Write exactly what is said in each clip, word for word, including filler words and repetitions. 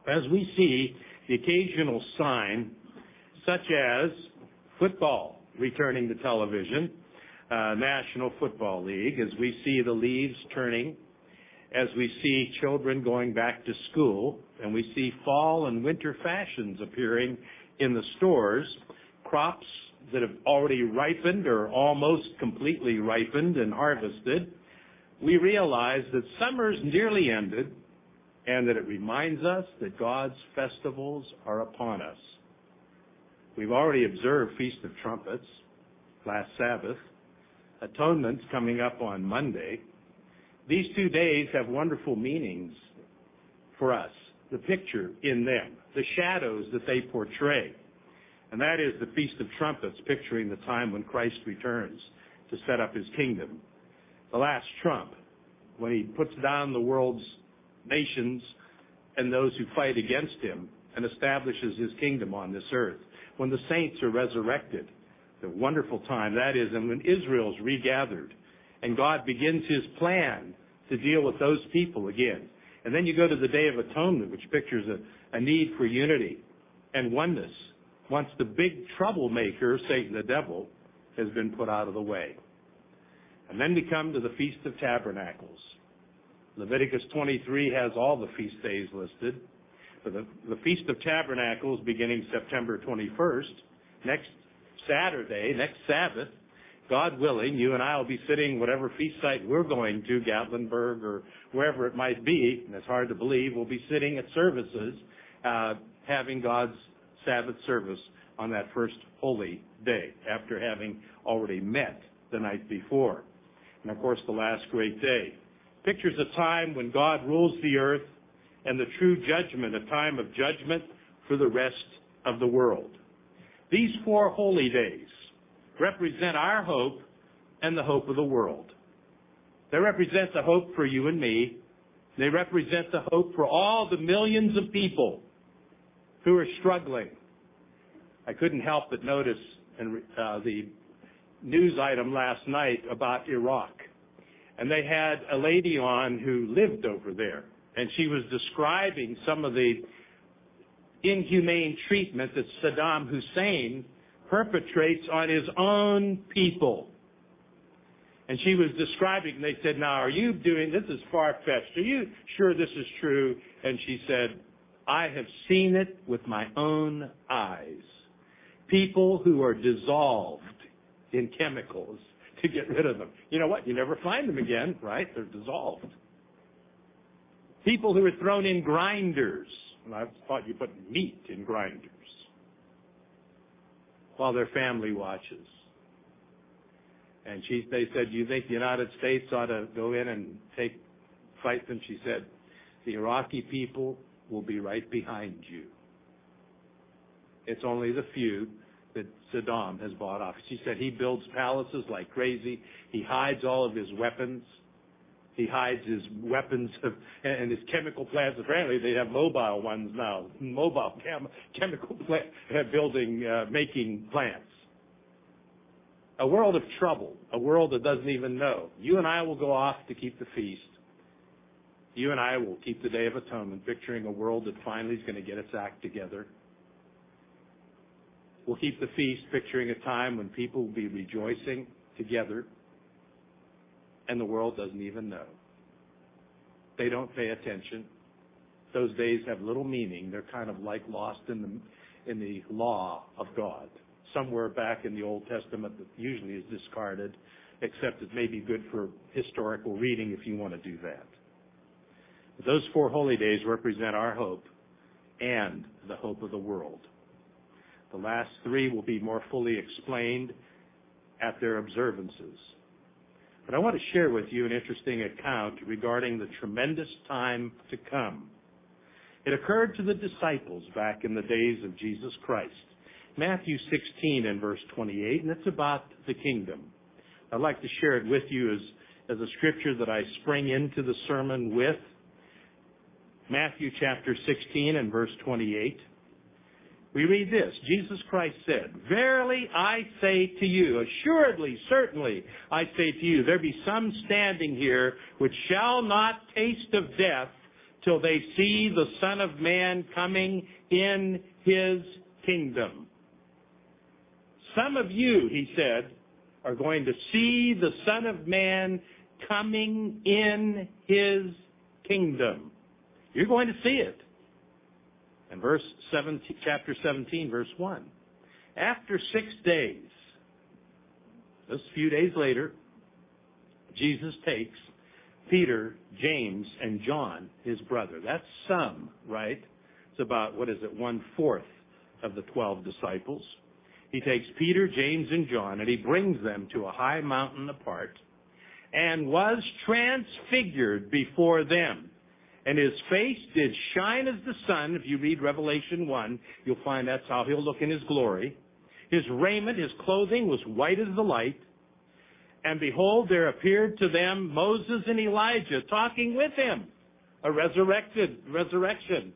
as we see the occasional sign, such as football returning to television, uh, National Football League, as we see the leaves turning, as we see children going back to school, and we see fall and winter fashions appearing in the stores, crops that have already ripened or almost completely ripened and harvested, we realize that summer's nearly ended and that it reminds us that God's festivals are upon us. We've already observed Feast of Trumpets last Sabbath. Atonement's coming up on Monday. These two days have wonderful meanings for us, the picture in them, the shadows that they portray. And that is the Feast of Trumpets, picturing the time when Christ returns to set up his kingdom. The last trump, when he puts down the world's nations and those who fight against him and establishes his kingdom on this earth. When the saints are resurrected, the wonderful time that is, and when Israel's regathered and God begins his plan to deal with those people again. And then you go to the Day of Atonement, which pictures a, a need for unity and oneness once the big troublemaker, Satan the devil, has been put out of the way. And then we come to the Feast of Tabernacles. Leviticus twenty-three has all the feast days listed. But the, the Feast of Tabernacles, beginning September twenty-first, next Saturday, next Sabbath, God willing, you and I will be sitting whatever feast site we're going to, Gatlinburg or wherever it might be, and it's hard to believe, we'll be sitting at services, uh, having God's Sabbath service on that first holy day, after having already met the night before. And of course, the last great day pictures a time when God rules the earth and the true judgment, a time of judgment for the rest of the world. These four holy days represent our hope and the hope of the world. They represent the hope for you and me. They represent the hope for all the millions of people who are struggling. I couldn't help but notice in, uh, the news item last night about Iraq. And they had a lady on who lived over there. And she was describing some of the inhumane treatment that Saddam Hussein perpetrates on his own people. And she was describing, and they said, now, are you doing, this is far-fetched. Are you sure this is true? And she said, I have seen it with my own eyes. People who are dissolved in chemicals to get rid of them. You know what? You never find them again, right? They're dissolved. People who are thrown in grinders. And I thought you put meat in grinders while their family watches. And she, they said, do you think the United States ought to go in and take, fight them? She said, the Iraqi people will be right behind you. It's only the few that Saddam has bought off. She said he builds palaces like crazy. He hides all of his weapons. He hides his weapons of, and his chemical plants. Apparently, they have mobile ones now, mobile chem, chemical plant, uh, building, uh, making plants. A world of trouble, a world that doesn't even know. You and I will go off to keep the feast. You and I will keep the Day of Atonement, picturing a world that finally is going to get its act together. We'll keep the feast, picturing a time when people will be rejoicing together, and the world doesn't even know. They don't pay attention. Those days have little meaning. They're kind of like lost in the in the law of God, somewhere back in the Old Testament that usually is discarded, except it may be good for historical reading if you want to do that. But those four holy days represent our hope and the hope of the world. The last three will be more fully explained at their observances. But I want to share with you an interesting account regarding the tremendous time to come. It occurred to the disciples back in the days of Jesus Christ. Matthew sixteen and verse twenty-eight, and it's about the kingdom. I'd like to share it with you as, as a scripture that I spring into the sermon with. Matthew chapter sixteen and verse twenty-eight. We read this. Jesus Christ said, verily I say to you, assuredly, certainly, I say to you, there be some standing here which shall not taste of death till they see the Son of Man coming in His kingdom. Some of you, He said, are going to see the Son of Man coming in His kingdom. You're going to see it. And verse seventeen, chapter seventeen, verse one. After six days, just a few days later, Jesus takes Peter, James, and John, his brother. That's some, right? It's about, what is it, one-fourth of the twelve disciples. He takes Peter, James, and John, and He brings them to a high mountain apart, and was transfigured before them. And His face did shine as the sun. If you read Revelation one, you'll find that's how He'll look in His glory. His raiment, His clothing was white as the light. And behold, there appeared to them Moses and Elijah talking with Him. A resurrected resurrection.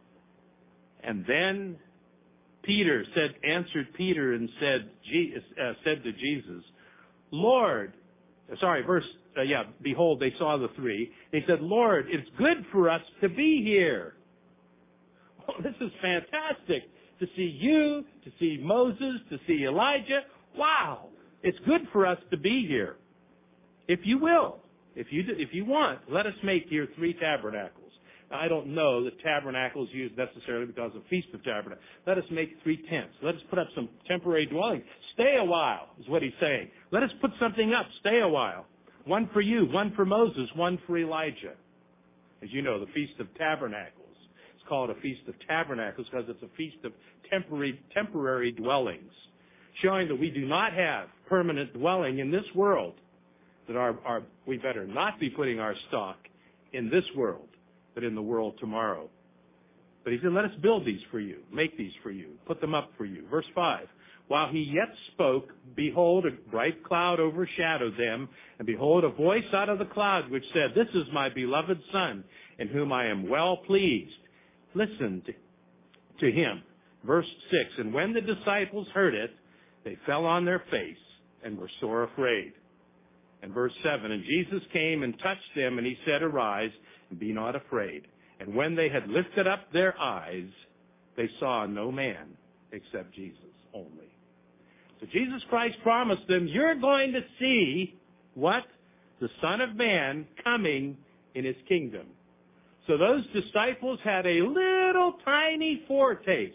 And then Peter said, answered Peter and said, uh, said to Jesus, Lord, sorry, verse, uh, yeah, behold, they saw the three. They said, Lord, it's good for us to be here. Oh, this is fantastic. To see you, to see Moses, to see Elijah. Wow. It's good for us to be here. If you will, if you, if you want, let us make here three tabernacles. Now, I don't know that tabernacle is used necessarily because of Feast of Tabernacles. Let us make three tents. Let us put up some temporary dwellings. Stay a while, is what He's saying. Let us put something up. Stay a while. One for you, one for Moses, one for Elijah. As you know, the Feast of Tabernacles. It's called a Feast of Tabernacles because it's a feast of temporary, temporary dwellings, showing that we do not have permanent dwelling in this world, that our, our, we better not be putting our stock in this world, but in the world tomorrow. But He said, let us build these for you, make these for you, put them up for you. Verse five, while He yet spoke, behold, a bright cloud overshadowed them, and behold, a voice out of the cloud which said, this is my beloved Son, in whom I am well pleased. Listen to, to Him. Verse six, and when the disciples heard it, they fell on their face and were sore afraid. And verse seven, and Jesus came and touched them, and He said, arise, and be not afraid. And when they had lifted up their eyes, they saw no man except Jesus only. So Jesus Christ promised them, you're going to see what? The Son of Man coming in His kingdom. So those disciples had a little tiny foretaste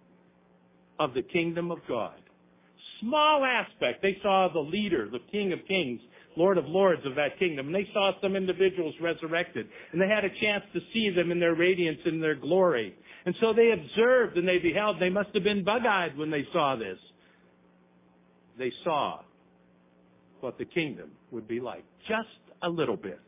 of the kingdom of God. Small aspect. They saw the leader, the King of Kings, Lord of Lords of that kingdom. And they saw some individuals resurrected. And they had a chance to see them in their radiance and their glory. And so they observed and they beheld. They must have been bug-eyed when they saw this. They saw what the kingdom would be like. Just a little bit.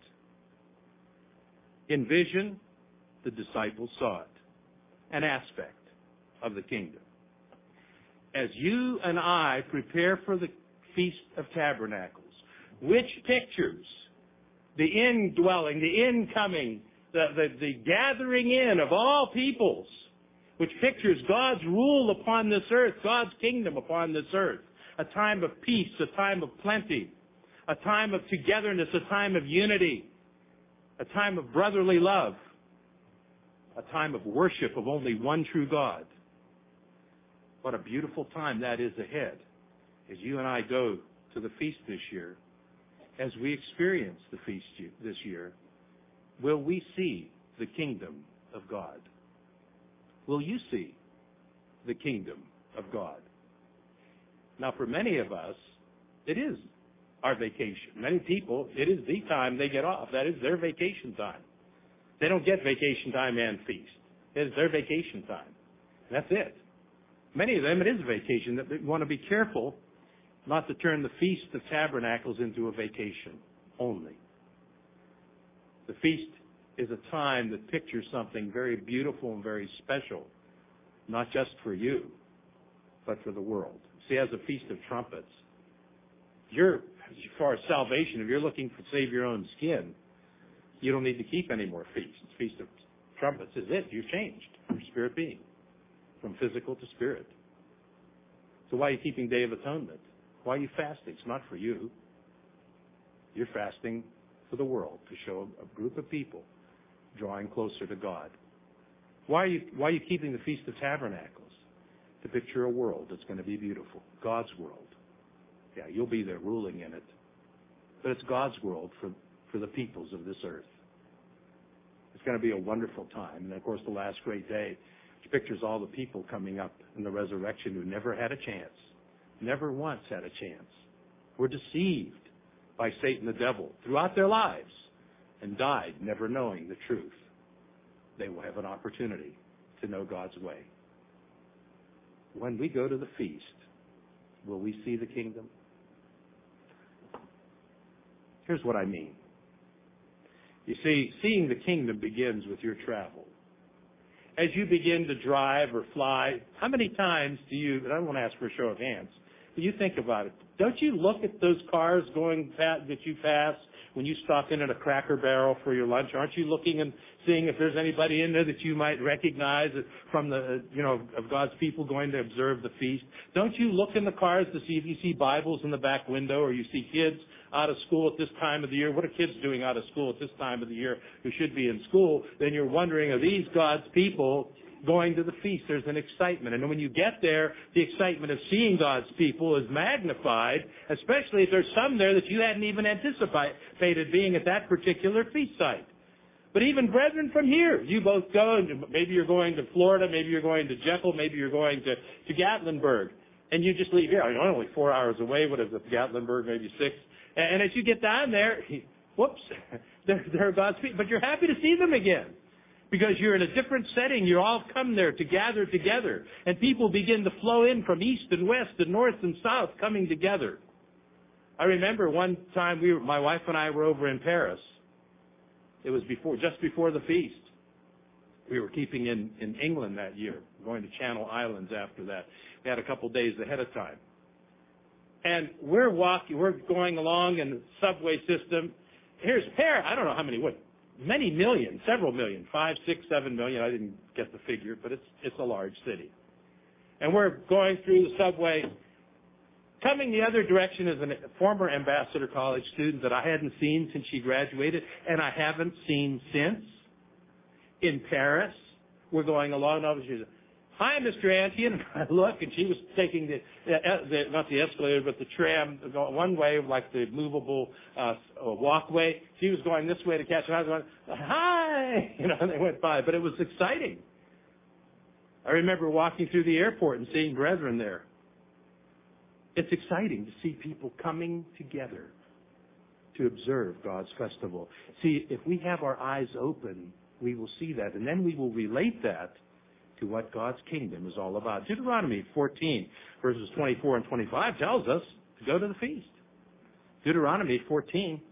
In vision, the disciples saw it. An aspect of the kingdom. As you and I prepare for the Feast of Tabernacles, which pictures the indwelling, the incoming, the, the, the gathering in of all peoples, which pictures God's rule upon this earth, God's kingdom upon this earth, a time of peace, a time of plenty, a time of togetherness, a time of unity, a time of brotherly love, a time of worship of only one true God. What a beautiful time that is ahead as you and I go to the feast this year. As we experience the feast this year, will we see the kingdom of God? Will you see the kingdom of God? Now, for many of us, it is our vacation. Many people, it is the time they get off. That is their vacation time. They don't get vacation time and feast. It is their vacation time. That's it. Many of them, it is a vacation. They want to be careful not to turn the Feast of Tabernacles into a vacation only. The feast is a time that pictures something very beautiful and very special, not just for you, but for the world. See, as a Feast of Trumpets, you're, as far as salvation, if you're looking to save your own skin, you don't need to keep any more feasts. Feast of Trumpets is it. You're changed. Your spirit being. From physical to spirit. So why are you keeping Day of Atonement? Why are you fasting? It's not for you. You're fasting for the world to show a group of people drawing closer to God. Why are you, why are you keeping the Feast of Tabernacles? To picture a world that's going to be beautiful. God's world. Yeah, you'll be there ruling in it. But it's God's world for, for the peoples of this earth. It's going to be a wonderful time. And, of course, the last great day, which pictures all the people coming up in the resurrection who never had a chance, never once had a chance, were deceived by Satan the devil throughout their lives and died never knowing the truth. They will have an opportunity to know God's way. When we go to the feast, will we see the kingdom? Here's what I mean. You see, seeing the kingdom begins with your travel. As you begin to drive or fly, how many times do you, and I don't want to ask for a show of hands, but you think about it. Don't you look at those cars going past, that you pass when you stop in at a Cracker Barrel for your lunch? Aren't you looking and seeing if there's anybody in there that you might recognize from the, you know, of God's people going to observe the feast? Don't you look in the cars to see if you see Bibles in the back window or you see kids out of school at this time of the year? What are kids doing out of school at this time of the year who should be in school? Then you're wondering, are these God's people going to the feast? There's an excitement. And when you get there, the excitement of seeing God's people is magnified, especially if there's some there that you hadn't even anticipated being at that particular feast site. But even brethren from here, you both go, and maybe you're going to Florida, maybe you're going to Jekyll, maybe you're going to, to Gatlinburg, and you just leave here. You're only four hours away. What is it, Gatlinburg, maybe six? And as you get down there, whoops, they're, they're God's people. But you're happy to see them again because you're in a different setting. You all come there to gather together. And people begin to flow in from east and west and north and south coming together. I remember one time we were, my wife and I were over in Paris. It was before, just before the feast. We were keeping in, in England that year, going to Channel Islands after that. We had a couple days ahead of time. And we're walking, we're going along in the subway system. Here's Paris. I don't know how many, what, many million, several million, five, six, seven million. I didn't get the figure, but it's, it's a large city. And we're going through the subway. Coming the other direction is a former Ambassador College student that I hadn't seen since she graduated, and I haven't seen since. In Paris, we're going along, and she said, "Hi, Mister Antian." And I look, and she was taking the, the, not the escalator, but the tram, one way, like the movable uh, walkway. She was going this way to catch, and I was going, "Hi!" You know, and they went by. But it was exciting. I remember walking through the airport and seeing brethren there. It's exciting to see people coming together to observe God's festival. See, if we have our eyes open, we will see that, and then we will relate that to what God's kingdom is all about. Deuteronomy fourteen, verses twenty-four and twenty-five tells us to go to the feast. Deuteronomy fourteen,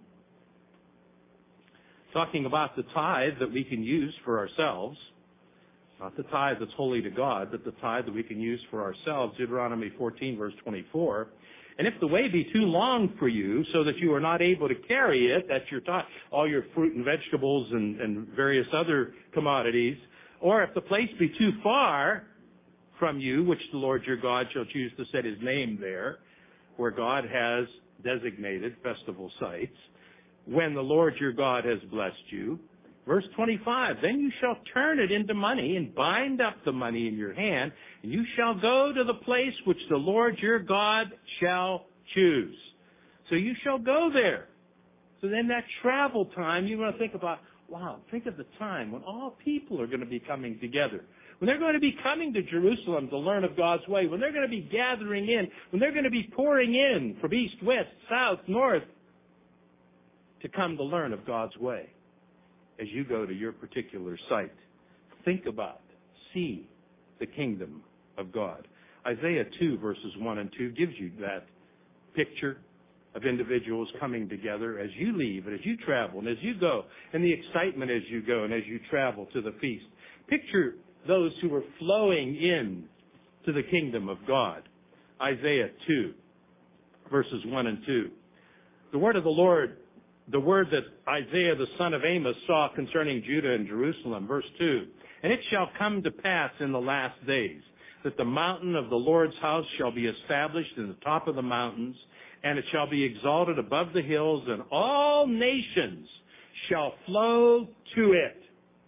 talking about the tithe that we can use for ourselves. Not the tithe that's holy to God, but the tithe that we can use for ourselves. Deuteronomy fourteen, verse twenty-four. "And if the way be too long for you, so that you are not able to carry it," that's your tithe, all your fruit and vegetables and, and various other commodities, "or if the place be too far from you, which the Lord your God shall choose to set his name there," where God has designated festival sites, "when the Lord your God has blessed you." Verse twenty-five, "Then you shall turn it into money and bind up the money in your hand, and you shall go to the place which the Lord your God shall choose." So you shall go there. So then that travel time, you want to think about, wow, think of the time when all people are going to be coming together. When they're going to be coming to Jerusalem to learn of God's way. When they're going to be gathering in. When they're going to be pouring in from east, west, south, north to come to learn of God's way. As you go to your particular site, think about, see the kingdom of God. Isaiah two, verses one and two gives you that picture of individuals coming together as you leave and as you travel and as you go, and the excitement as you go and as you travel to the feast. Picture those who are flowing in to the kingdom of God. Isaiah two, verses one and two. The word of the Lord, the word that Isaiah the son of Amos saw concerning Judah and Jerusalem. Verse two, "And it shall come to pass in the last days that the mountain of the Lord's house shall be established in the top of the mountains, and it shall be exalted above the hills, and all nations shall flow to it."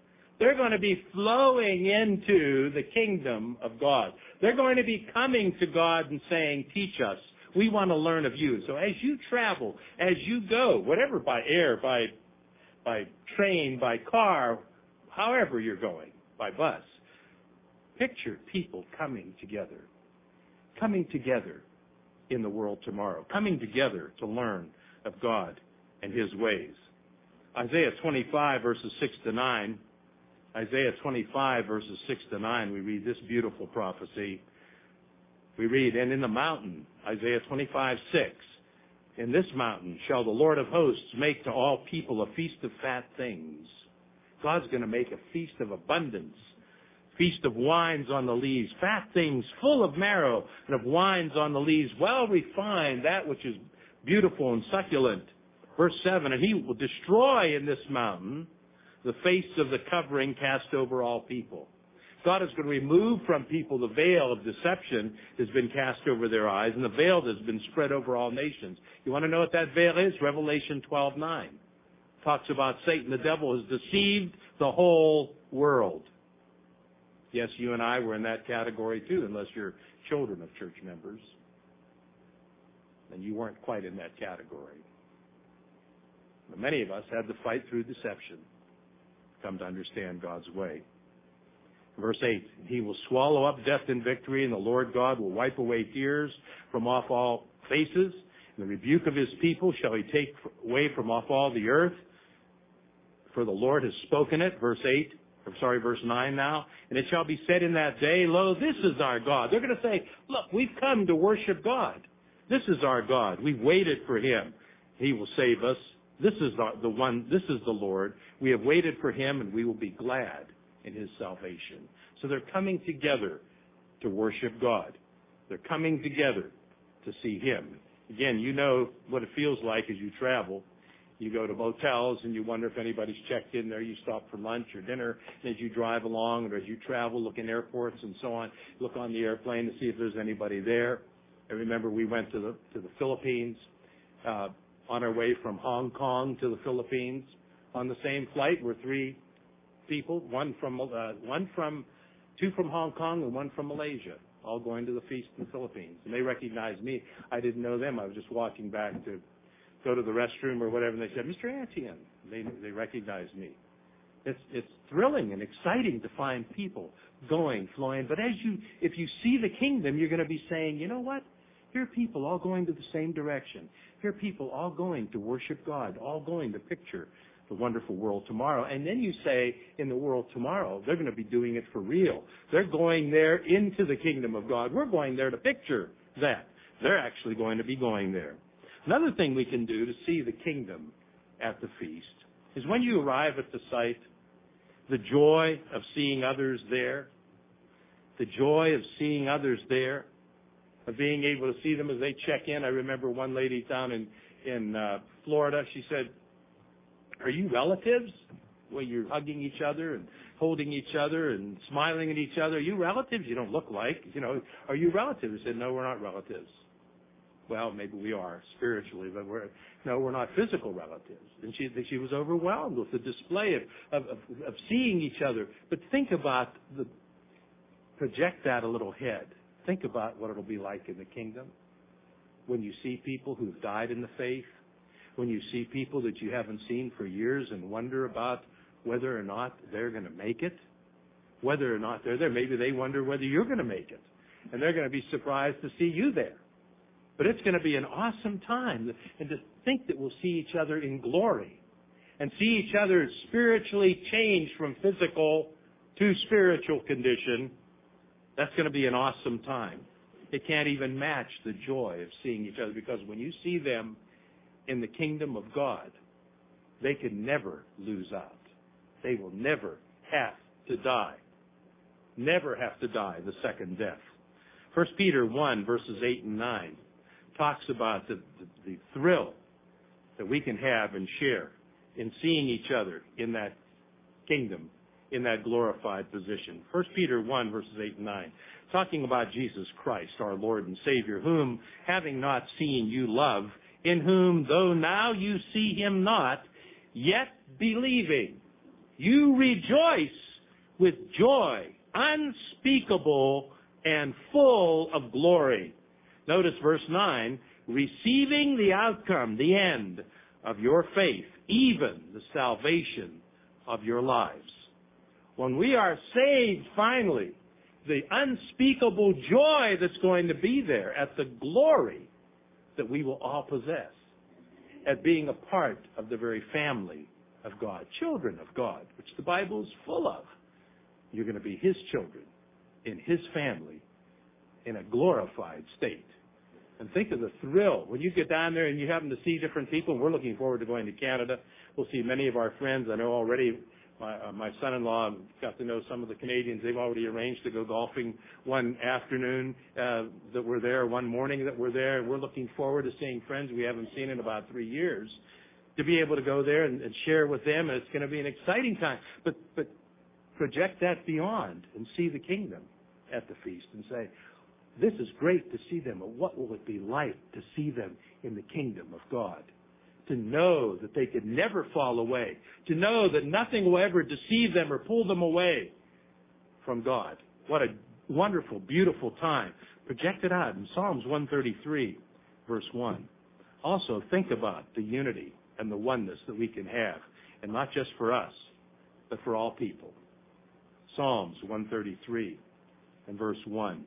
They're going to be flowing into the kingdom of God. They're going to be coming to God and saying, teach us. We want to learn of you. So as you travel, as you go, whatever, by air, by, by train, by car, however you're going, by bus, picture people coming together, coming together in the world tomorrow, coming together to learn of God and His ways. Isaiah twenty-five, verses six to nine, Isaiah twenty-five, verses six to nine, we read this beautiful prophecy. We read, and in the mountain, Isaiah twenty-five, six, in this mountain shall the Lord of hosts make to all people a feast of fat things. God's going to make a feast of abundance, feast of wines on the leaves, fat things full of marrow, and of wines on the leaves, well refined, that which is beautiful and succulent. Verse seven, and He will destroy in this mountain the face of the covering cast over all people. God is going to remove from people the veil of deception that has been cast over their eyes, and the veil that has been spread over all nations. You want to know what that veil is? Revelation twelve nine talks about Satan. The devil has deceived the whole world. Yes, you and I were in that category too, unless you're children of church members. And you weren't quite in that category. But many of us had to fight through deception, come to understand God's way. Verse eight, He will swallow up death in victory, and the Lord God will wipe away tears from off all faces. And the rebuke of His people shall He take away from off all the earth. For the Lord has spoken it. Verse eight, I'm sorry, verse nine now. And it shall be said in that day, lo, this is our God. They're going to say, look, we've come to worship God. This is our God. We've waited for Him. He will save us. This is the one, this is the Lord. We have waited for Him, and we will be glad in His salvation. So they're coming together to worship God. They're coming together to see Him. Again, you know what it feels like as you travel. You go to motels and you wonder if anybody's checked in there. You stop for lunch or dinner. And as you drive along or as you travel, look in airports and so on, look on the airplane to see if there's anybody there. I remember we went to the to the Philippines uh, on our way from Hong Kong to the Philippines. On the same flight were three people, one from uh, one from two from Hong Kong and one from Malaysia, all going to the feast in the Philippines. And they recognized me. I didn't know them. I was just walking back to go to the restroom or whatever, and they said, Mister Antian. They they recognized me. It's it's thrilling and exciting to find people going, flowing. But as you, if you see the kingdom, you're going to be saying, you know what? Here are people all going to the same direction. Here are people all going to worship God, all going to picture the wonderful world tomorrow. And then you say, in the world tomorrow, they're going to be doing it for real. They're going there into the kingdom of God. We're going there to picture that. They're actually going to be going there. Another thing we can do to see the kingdom at the feast is when you arrive at the site, the joy of seeing others there, the joy of seeing others there, of being able to see them as they check in. I remember one lady down in, in uh, Florida, she said, are you relatives? Well, you're hugging each other and holding each other and smiling at each other. Are you relatives? You don't look like, you know, are you relatives? I said, no, we're not relatives. Well, maybe we are spiritually, but we're no, we're not physical relatives. And she she was overwhelmed with the display of, of, of, of seeing each other. But think about the, project that a little ahead. Think about what it'll be like in the kingdom when you see people who've died in the faith, when you see people that you haven't seen for years and wonder about whether or not they're going to make it, whether or not they're there. Maybe they wonder whether you're going to make it, and they're going to be surprised to see you there. But it's going to be an awesome time, and to think that we'll see each other in glory and see each other spiritually changed from physical to spiritual condition. That's going to be an awesome time. It can't even match the joy of seeing each other, because when you see them in the kingdom of God, they can never lose out. They will never have to die. Never have to die the second death. First Peter one, verses eight and nine talks about the, the, the thrill that we can have and share in seeing each other in that kingdom, in that glorified position. First Peter one, verses eight and nine, talking about Jesus Christ, our Lord and Savior, whom, having not seen, you love, in whom, though now you see Him not, yet believing, you rejoice with joy unspeakable and full of glory. Notice verse nine, receiving the outcome, the end of your faith, even the salvation of your lives. When we are saved finally, the unspeakable joy that's going to be there at the glory that we will all possess at being a part of the very family of God, children of God, which the Bible is full of. You're going to be His children in His family in a glorified state. And think of the thrill when you get down there and you happen to see different people. And we're looking forward to going to Canada. We'll see many of our friends. I know already my, uh, my son-in-law got to know some of the Canadians. They've already arranged to go golfing one afternoon uh, that we're there, one morning that we're there. And we're looking forward to seeing friends we haven't seen in about three years, to be able to go there and, and share with them. And it's going to be an exciting time. But, but project that beyond and see the kingdom at the feast and say, this is great to see them, but what will it be like to see them in the kingdom of God? To know that they could never fall away. To know that nothing will ever deceive them or pull them away from God. What a wonderful, beautiful time. Project it out in Psalms one thirty-three, verse one. Also, think about the unity and the oneness that we can have, and not just for us, but for all people. Psalms one thirty-three and verse one.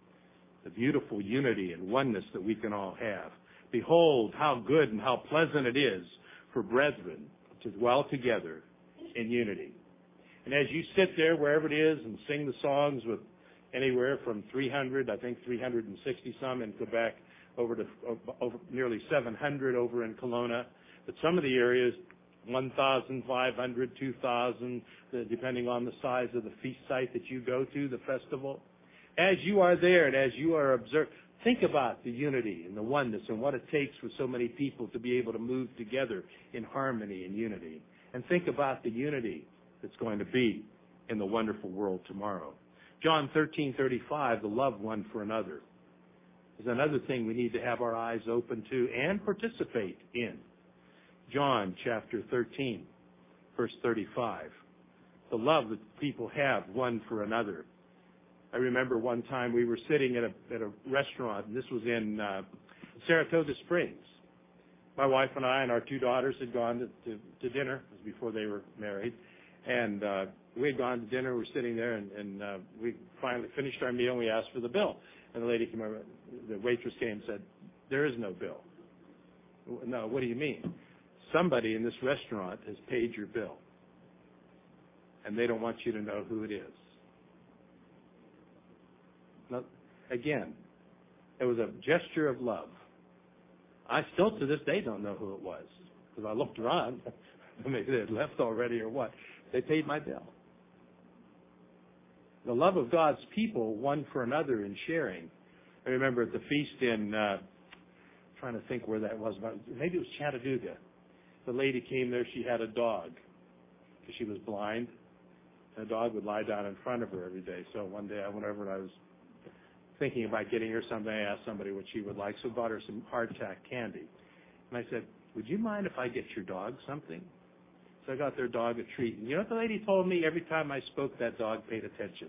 The beautiful unity and oneness that we can all have. Behold, how good and how pleasant it is for brethren to dwell together in unity. And as you sit there, wherever it is, and sing the songs with anywhere from three hundred, I think three hundred sixty some in Quebec, over to over nearly seven hundred over in Kelowna. But some of the areas, one thousand five hundred, two thousand, depending on the size of the feast site that you go to, the festival. As you are there and as you are observed, think about the unity and the oneness and what it takes for so many people to be able to move together in harmony and unity. And think about the unity that's going to be in the wonderful world tomorrow. John thirteen thirty-five, the love one for another, is another thing we need to have our eyes open to and participate in. John chapter thirteen, verse thirty-five, the love that people have one for another. I remember one time we were sitting at a at a restaurant, and this was in uh, Saratoga Springs. My wife and I and our two daughters had gone to, to, to dinner. It was before they were married. And uh, we had gone to dinner. We were sitting there, and, and uh, we finally finished our meal, and we asked for the bill. And the lady came over, the waitress came and said, there is no bill. No, what do you mean? Somebody in this restaurant has paid your bill, and they don't want you to know who it is. Now, again, it was a gesture of love. I still to this day don't know who it was, because I looked around. Maybe they had left already or what. They paid my bill. The love of God's people, one for another in sharing. I remember at the feast in, uh, trying to think where that was, maybe it was Chattanooga. The lady came there, she had a dog, because she was blind. And the dog would lie down in front of her every day. So one day I went over and I was thinking about getting her something. I asked somebody what she would like, so I bought her some hardtack candy. And I said, would you mind if I get your dog something? So I got their dog a treat. And you know what the lady told me? Every time I spoke, that dog paid attention.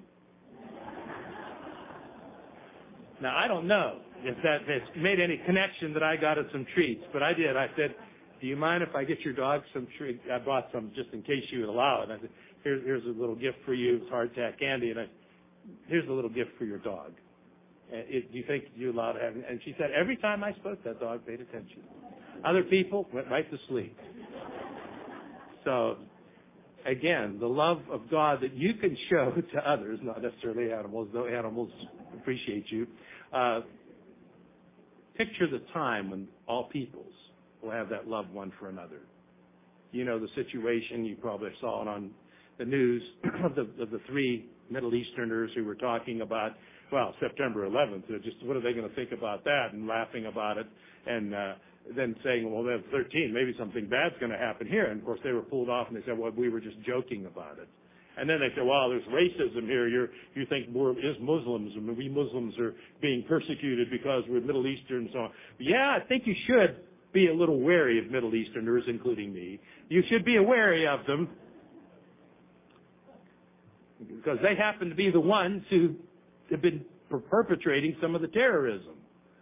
Now, I don't know if that if made any connection that I got her some treats, but I did. I said, do you mind if I get your dog some treats? I bought some just in case you would allow it. And I said, Here, here's a little gift for you. It's hardtack candy. And I, here's a little gift for your dog. It, do you think you're allowed to have it? And she said, every time I spoke, that dog paid attention. Other people went right to sleep. So, again, the love of God that you can show to others, not necessarily animals, though animals appreciate you. Uh, picture the time when all peoples will have that love one for another. You know the situation. You probably saw it on the news of the, of the three Middle Easterners who were talking about, well, September eleventh, just what are they going to think about that, and laughing about it, and uh, then saying, well, then thirteen, maybe something bad's going to happen here. And, of course, they were pulled off, and they said, well, we were just joking about it. And then they said, well, there's racism here. You're, you think we're is Muslims, and we Muslims are being persecuted because we're Middle Eastern and so on. Yeah, I think you should be a little wary of Middle Easterners, including me. You should be wary of them. because they happen to be the ones who have been perpetrating some of the terrorism.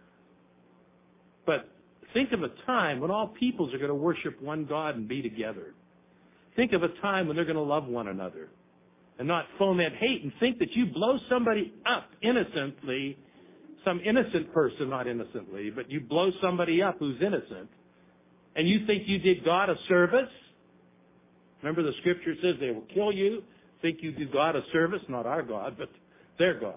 But think of a time when all peoples are going to worship one God and be together. Think of a time when they're going to love one another and not foment hate, and think that you blow somebody up innocently, some innocent person, not innocently, but you blow somebody up who's innocent, and you think you did God a service. Remember the scripture says they will kill you, think you do God a service, not our God, but their God.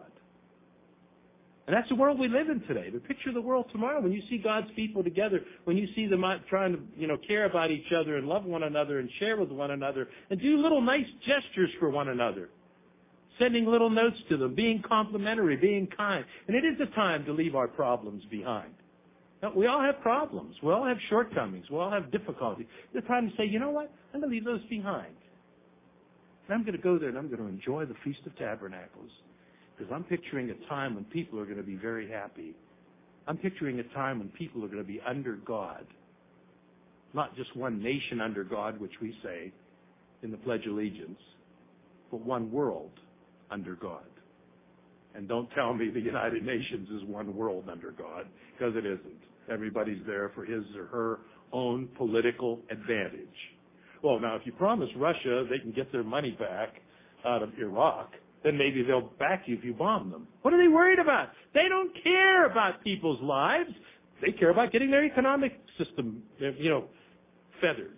And that's the world we live in today. But picture the world tomorrow when you see God's people together, when you see them trying to, you know, care about each other and love one another and share with one another and do little nice gestures for one another, sending little notes to them, being complimentary, being kind. And it is a time to leave our problems behind. Now, we all have problems. We all have shortcomings. We all have difficulties. It's a time to say, you know what? I'm going to leave those behind. And I'm going to go there and I'm going to enjoy the Feast of Tabernacles. Because I'm picturing a time when people are going to be very happy. I'm picturing a time when people are going to be under God. Not just one nation under God, which we say in the Pledge of Allegiance, but one world under God. And don't tell me the United Nations is one world under God, because it isn't. Everybody's there for his or her own political advantage. Well, now, if you promise Russia they can get their money back out of Iraq, then maybe they'll back you if you bomb them. What are they worried about? They don't care about people's lives. They care about getting their economic system, you know, feathered.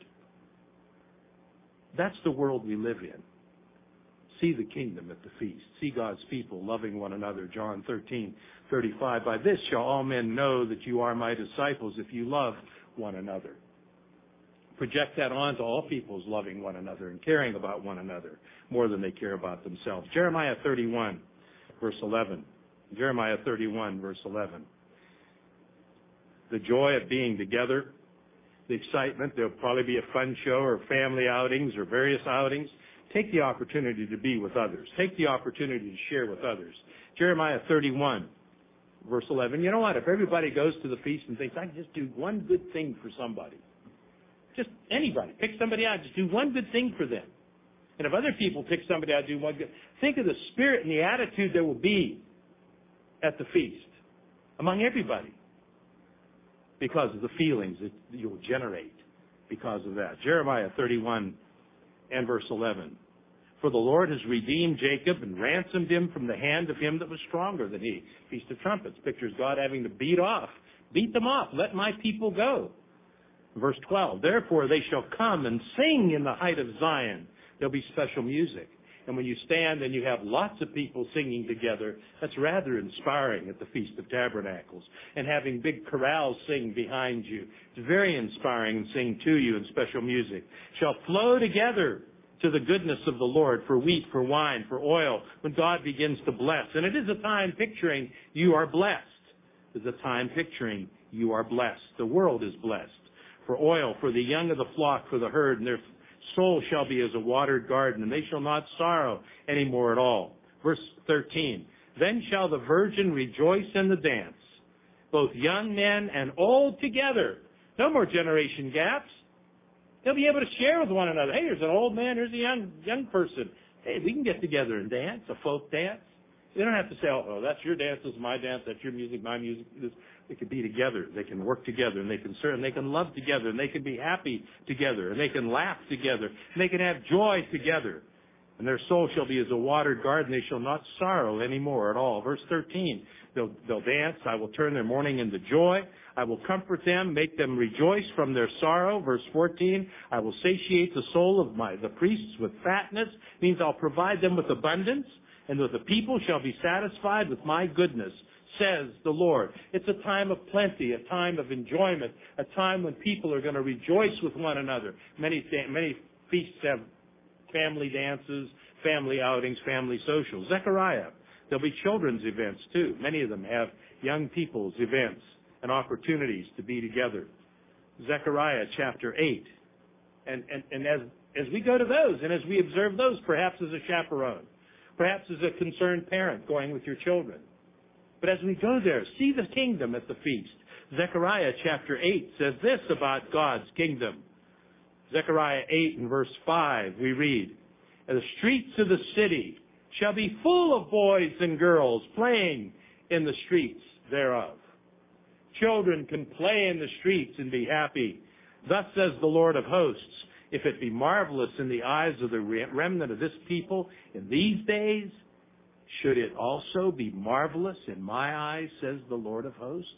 That's the world we live in. See the kingdom at the feast. See God's people loving one another. John thirteen thirty-five. By this shall all men know that you are my disciples, if you love one another. Project that on to all peoples, loving one another and caring about one another more than they care about themselves. Jeremiah thirty-one, verse eleven. Jeremiah thirty-one, verse eleven. The joy of being together, the excitement. There'll probably be a fun show or family outings or various outings. Take the opportunity to be with others. Take the opportunity to share with others. Jeremiah thirty-one, verse eleven. You know what? If everybody goes to the feast and thinks, I can just do one good thing for somebody. Just anybody. Pick somebody out. Just do one good thing for them. And if other people pick somebody out, do one good. Think of the spirit and the attitude there will be at the feast among everybody because of the feelings that you'll generate because of that. Jeremiah thirty-one and verse eleven. For the Lord has redeemed Jacob and ransomed him from the hand of him that was stronger than he. Feast of Trumpets pictures God having to beat off. Beat them off. Let my people go. Verse twelve, therefore they shall come and sing in the height of Zion. There'll be special music. And when you stand and you have lots of people singing together, that's rather inspiring at the Feast of Tabernacles. And having big chorales sing behind you, it's very inspiring and sing to you in special music. Shall flow together to the goodness of the Lord for wheat, for wine, for oil, when God begins to bless. And it is a time picturing you are blessed. It's a time picturing you are blessed. The world is blessed. For oil, for the young of the flock, for the herd, and their soul shall be as a watered garden, and they shall not sorrow any more at all. Verse thirteen, then shall the virgin rejoice in the dance, both young men and old together. No more generation gaps. They'll be able to share with one another. Hey, there's an old man, there's a young young person. Hey, we can get together and dance, a folk dance. They don't have to say, oh, that's your dance, this is my dance, that's your music, my music. This. They can be together. They can work together, and they can serve, and they can love together, and they can be happy together, and they can laugh together, and they can have joy together. And their soul shall be as a watered garden. They shall not sorrow any more at all. Verse thirteen, they'll, they'll dance. I will turn their mourning into joy. I will comfort them, make them rejoice from their sorrow. Verse fourteen, I will satiate the soul of my the priests with fatness. Means I'll provide them with abundance, and that the people shall be satisfied with my goodness, says the Lord. It's a time of plenty, a time of enjoyment, a time when people are going to rejoice with one another. Many, many feasts have family dances, family outings, family socials. Zechariah, there'll be children's events too. Many of them have young people's events and opportunities to be together. Zechariah chapter eight. And, and, and as, as we go to those and as we observe those, perhaps as a chaperone, perhaps as a concerned parent going with your children. But as we go there, see the kingdom at the feast. Zechariah chapter eight says this about God's kingdom. Zechariah eight and verse five, we read, the streets of the city shall be full of boys and girls playing in the streets thereof. Children can play in the streets and be happy. Thus says the Lord of hosts, if it be marvelous in the eyes of the remnant of this people in these days, should it also be marvelous in my eyes, says the Lord of hosts?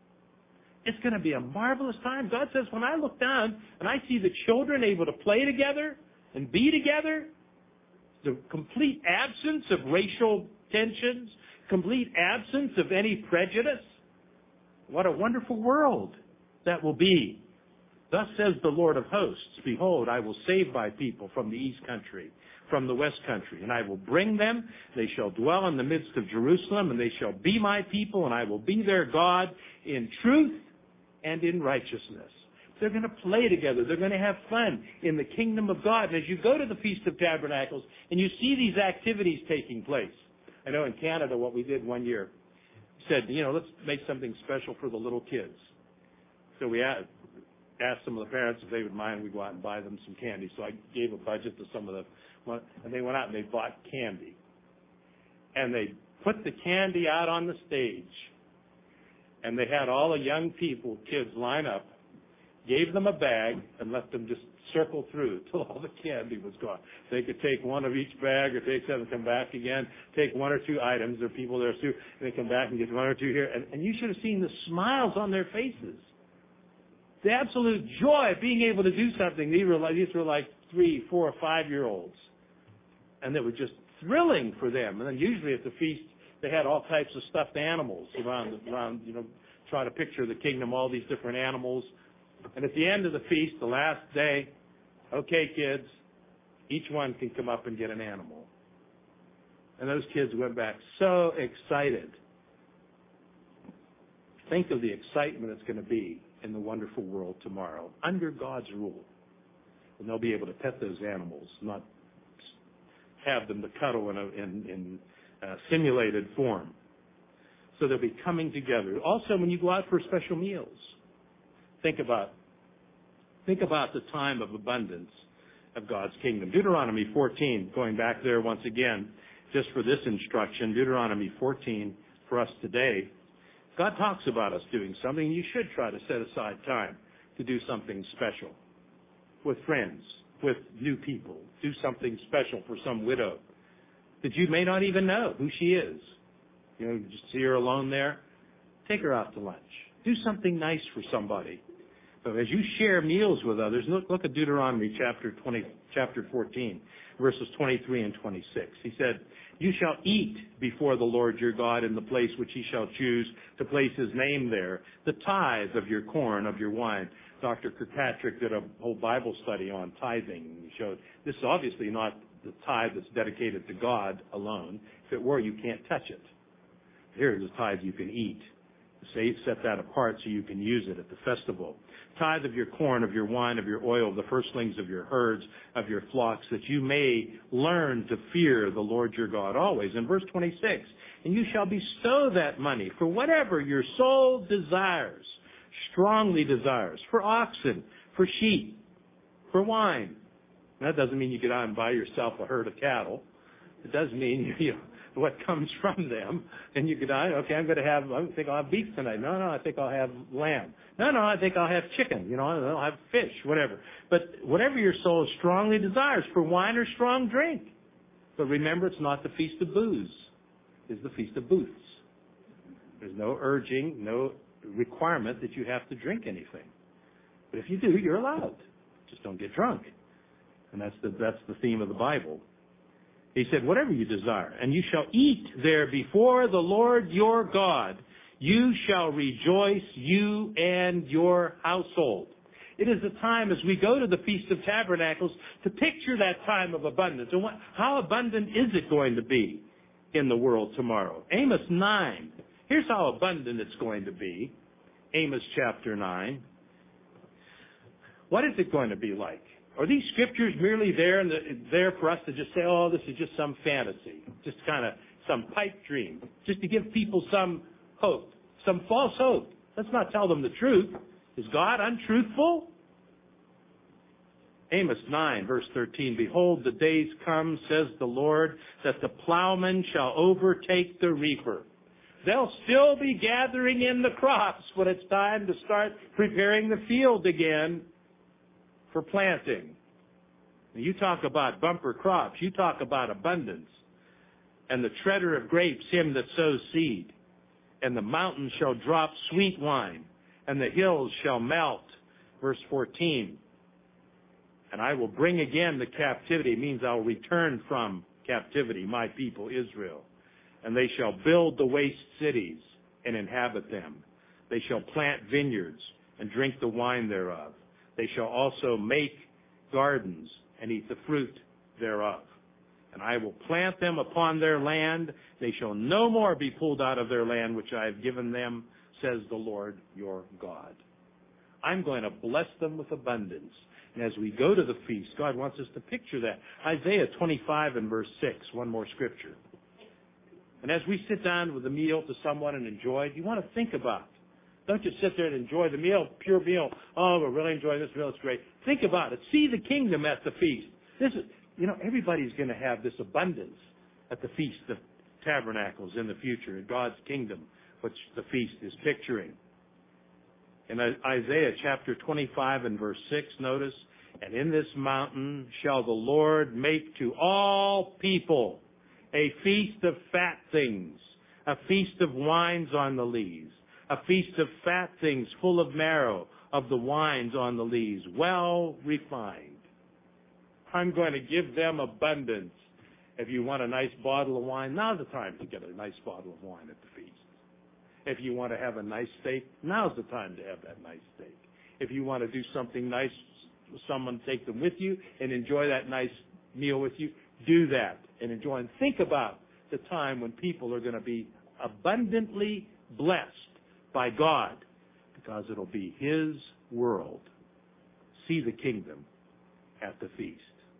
It's going to be a marvelous time. God says, when I look down and I see the children able to play together and be together, the complete absence of racial tensions, complete absence of any prejudice, what a wonderful world that will be. Thus says the Lord of hosts, behold, I will save my people from the east country, from the west country, and I will bring them. They shall dwell in the midst of Jerusalem, and they shall be my people, and I will be their God in truth and in righteousness. They're going to play together. They're going to have fun in the kingdom of God. And as you go to the Feast of Tabernacles and you see these activities taking place, I know in Canada what we did one year, said, you know, let's make something special for the little kids. So we asked, asked some of the parents if they would mind, we'd go out and buy them some candy. So I gave a budget to some of the, and they went out and they bought candy. And they put the candy out on the stage. And they had all the young people, kids, line up, gave them a bag, and let them just circle through till all the candy was gone. They could take one of each bag or take seven, come back again, take one or two items. There are people there too, and they come back and get one or two here. And, and you should have seen the smiles on their faces. The absolute joy of being able to do something. These were like, these were like three, four, five-year-olds. And it was just thrilling for them. And then usually at the feast, they had all types of stuffed animals around, around, you know, try to picture the kingdom, all these different animals. And at the end of the feast, the last day, okay, kids, each one can come up and get an animal. And those kids went back so excited. Think of the excitement it's going to be in the wonderful world tomorrow, under God's rule. And they'll be able to pet those animals, not have them to cuddle in, a, in, in uh, simulated form. So they'll be coming together. Also, when you go out for special meals, think about think about the time of abundance of God's kingdom. Deuteronomy fourteen, going back there once again, just for this instruction, Deuteronomy fourteen for us today. God talks about us doing something. You should try to set aside time to do something special with friends, with new people. Do something special for some widow that you may not even know who she is. You know, just see her alone there. Take her out to lunch. Do something nice for somebody. So as you share meals with others, look, look at Deuteronomy chapter twenty, chapter fourteen, verses twenty-three and twenty-six. He said, you shall eat before the Lord your God in the place which he shall choose to place his name there, the tithe of your corn, of your wine. Doctor Kirkpatrick did a whole Bible study on tithing. He showed this is obviously not the tithe that's dedicated to God alone. If it were, you can't touch it. Here is a tithe you can eat. Say, set that apart so you can use it at the festival. Tithe of your corn, of your wine, of your oil, of the firstlings of your herds, of your flocks, that you may learn to fear the Lord your God always. In verse twenty-six, and you shall bestow that money for whatever your soul desires, strongly desires, for oxen, for sheep, for wine. That doesn't mean you get out and buy yourself a herd of cattle. It does mean you know, what comes from them. And you could, okay, I'm going to have, I think I'll have beef tonight. No, no, I think I'll have lamb. No, no, I think I'll have chicken. You know, I'll have fish, whatever. But whatever your soul strongly desires, for wine or strong drink. But remember, it's not the feast of booze. It's the feast of booths. There's no urging, no requirement that you have to drink anything. But if you do, you're allowed. Just don't get drunk. And that's the, that's the theme of the Bible. He said, whatever you desire, and you shall eat there before the Lord your God. You shall rejoice, you and your household. It is a time as we go to the Feast of Tabernacles to picture that time of abundance. And what, how abundant is it going to be in the world tomorrow? Amos nine. Here's how abundant it's going to be. Amos chapter nine. What is it going to be like? Are these scriptures merely there and the, there for us to just say, oh, this is just some fantasy, just kind of some pipe dream, just to give people some hope, some false hope? Let's not tell them the truth. Is God untruthful? Amos nine, verse thirteen, behold, the days come, says the Lord, that the plowman shall overtake the reaper. They'll still be gathering in the crops when it's time to start preparing the field again for planting. You talk about bumper crops. You talk about abundance. And the treader of grapes, him that sows seed. And the mountains shall drop sweet wine, and the hills shall melt. Verse fourteen. And I will bring again the captivity. It means I'll return from captivity, my people Israel. And they shall build the waste cities and inhabit them. They shall plant vineyards and drink the wine thereof. They shall also make gardens and eat the fruit thereof. And I will plant them upon their land. They shall no more be pulled out of their land, which I have given them, says the Lord your God. I'm going to bless them with abundance. And as we go to the feast, God wants us to picture that. Isaiah twenty-five and verse six, one more scripture. And as we sit down with a meal to someone and enjoy it, you want to think about it. Don't just sit there and enjoy the meal, pure meal. Oh, we're really enjoying this meal. It's great. Think about it. See the kingdom at the feast. This is, you know, everybody's going to have this abundance at the Feast of Tabernacles in the future, in God's kingdom, which the feast is picturing. In Isaiah chapter twenty-five and verse six, notice, and in this mountain shall the Lord make to all people a feast of fat things, a feast of wines on the lees, a feast of fat things full of marrow, of the wines on the lees, well refined. I'm going to give them abundance. If you want a nice bottle of wine, now's the time to get a nice bottle of wine at the feast. If you want to have a nice steak, now's the time to have that nice steak. If you want to do something nice, someone take them with you and enjoy that nice meal with you, do that and enjoy. And think about the time when people are going to be abundantly blessed by God, because it'll be His world. See the kingdom at the feast.